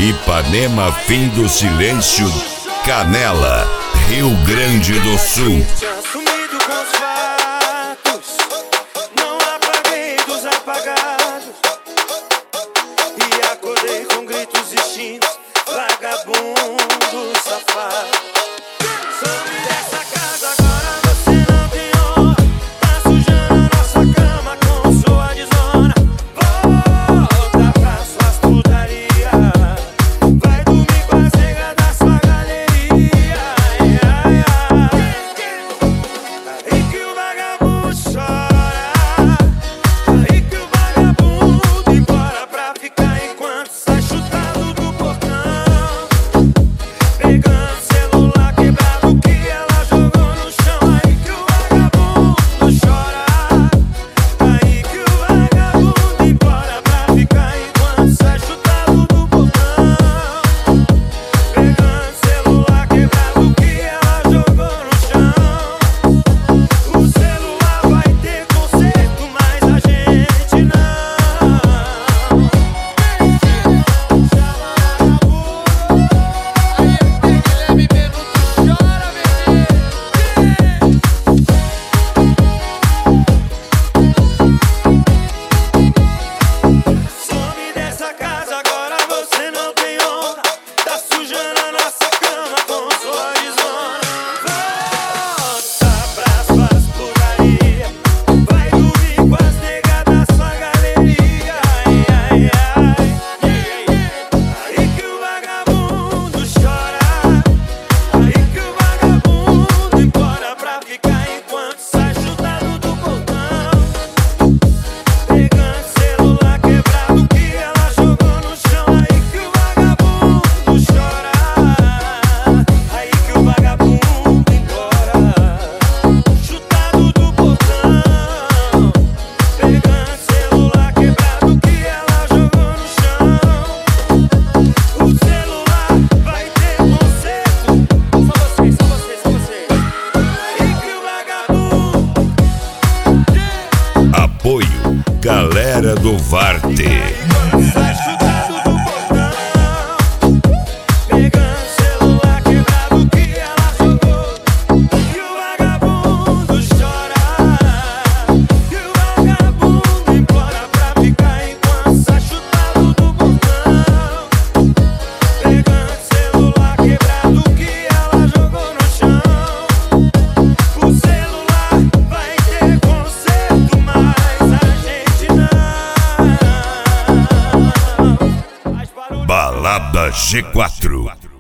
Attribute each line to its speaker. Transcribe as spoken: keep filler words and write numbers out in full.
Speaker 1: Ipanema, fim do silêncio, Canela, Rio Grande do Sul.
Speaker 2: Tinha sumido com os fatos, não apaguei dos apagados, e acordei com gritos extintos, vagabundo safado. Some dessa casa agora, você não tem honra, tá sujando nossa cama com sua desonra. Volta pra suas putaria, vai dormir com as negas da sua galeria. Ai, ai, ai. Aí que o vagabundo chora, aí que o vagabundo embora pra ficar enquanto sai chutado do portão, pegando celular quebrado que ela jogou no chão. Aí que o vagabundo chora, aí que o vagabundo embora pra ficar enquanto sai chutado do portão, pegando celular quebrado que ela jogou no chão. O celular vai ter conserto, mas a gente não. Some dessa casa agora, você não tem honra, tá sujando a nossa cama com sua desonra. Volta pras suas putaria, vai dormir com as negas da sua galeria. Ai, ai, ai. Aí que o vagabundo chora, aí que o vagabundo embora pra ficar enquanto sai chutado do portão, pegando celular quebrado que ela jogou no chão. Aí que o vagabundo chora, aí que o vagabundo embora chutado do portão, pegando celular quebrado que ela jogou no chão. O celular vai ter conserto, só vocês, só vocês, só vocês. Aí que o vagabundo
Speaker 1: Apoio, galera do Varte.
Speaker 2: sai chutado do portão, pegando celular quebrado que ela jogou. E o vagabundo chora, e o vagabundo embora pra ficar enquanto sai chutado do portão, pegando celular quebrado que ela jogou no chão. O celular vai ter conserto, mas a gente não. Faz barulho.
Speaker 1: Balada G quatro.